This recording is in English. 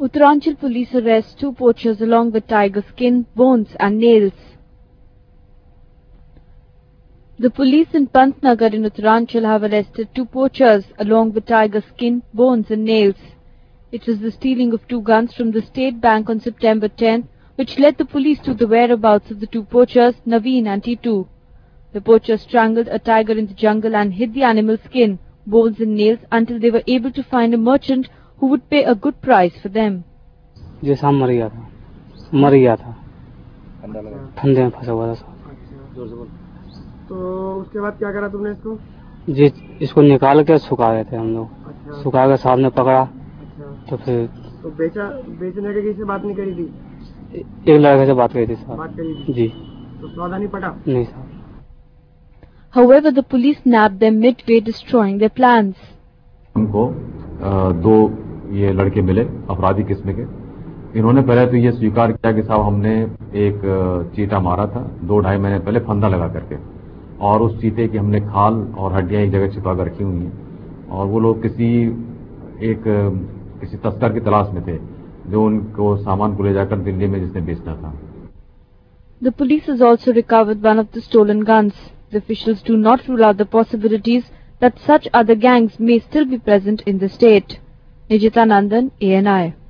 Uttaranchal police arrest 2 poachers along with tiger skin, bones and nails. The police in Pantnagar in Uttaranchal have arrested 2 poachers along with tiger skin, bones and nails. It was the stealing of 2 guns from the State Bank on September 10th which led the police to the whereabouts of the 2 poachers, Naveen and Titu. The poachers strangled a tiger in the jungle and hid the animal's skin, bones and nails until they were able to find a merchant who would pay a good price for them. जी शाम मर गया था ठंडे में फंसा हुआ था। तो उसके बाद क्या करा तुमने इसको? जी इसको निकाल के सुखा गए थे हम लोग। अच्छा। सुखा के सामने पकड़ा। अच्छा। तो फिर तो बेचने के किसी से बात नहीं करी थी? एक लड़के से बात करी थी साहब। बात करी थी? जी। तो सौदा नहीं पटा? नहीं साहब। However, the police nabbed them midway, destroying their plans. हमको 2 ये लड़के मिले अपराधी किस्म के। इन्होंने पहले तो ये स्वीकार किया कि साहब हमने एक चीता मारा था 2-2.5 महीने पहले फंदा लगा करके, और उस चीते की हमने खाल और हड्डियां एक जगह छिपा कर रखी हुई हैं, और वो लोग किसी तस्कर की तलाश में थे जो उनको सामान को ले जाकर दिल्ली में जिसने बेचना था। The police has also recovered one of the stolen guns. The officials do not rule out the possibilities that such other gangs may still be present in the state. Nijita Nandan, ANI.